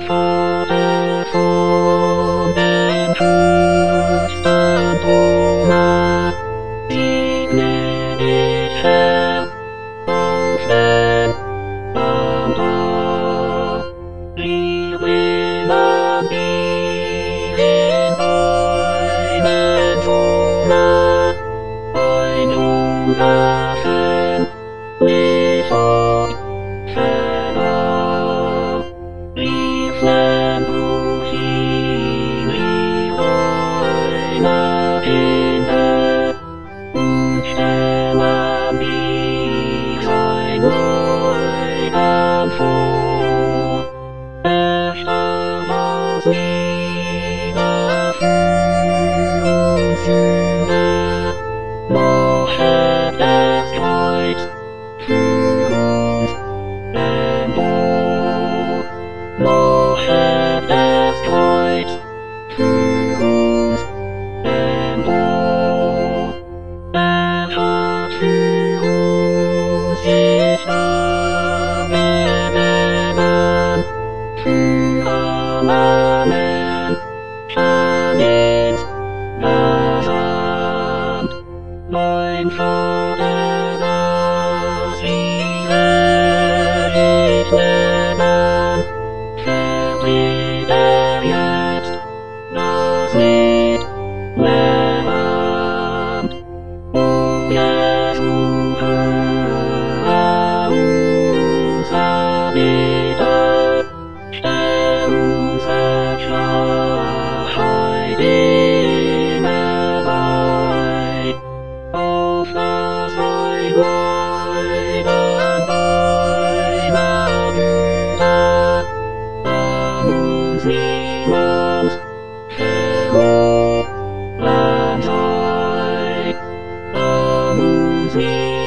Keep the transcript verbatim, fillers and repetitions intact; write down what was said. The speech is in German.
Vater von den höchsten Blumen, segne dich, Herr, auf den Wander. Wir willen dir in deinen Wohnen ein unöffentlich Ort verlangen. Wir flehen durch ihn, wir deine Kinder, und stellen dir sein Leiden vor. Er starb als Liebe für uns Sünder, machet das Kreuz für uns empor. Machet das Kreuz für uns empor. Er hat für uns sich abgegeben, für alle Menschen ins Gesamt. Mein Vater, das ihre ich nennen, vertritt er jetzt das Lied levend. O Jesu, höre unser Bitte, stell unser Schwachheit immer bei, auf das dein Leiden deiner Güte an uns niemals verloren sei, an uns niemals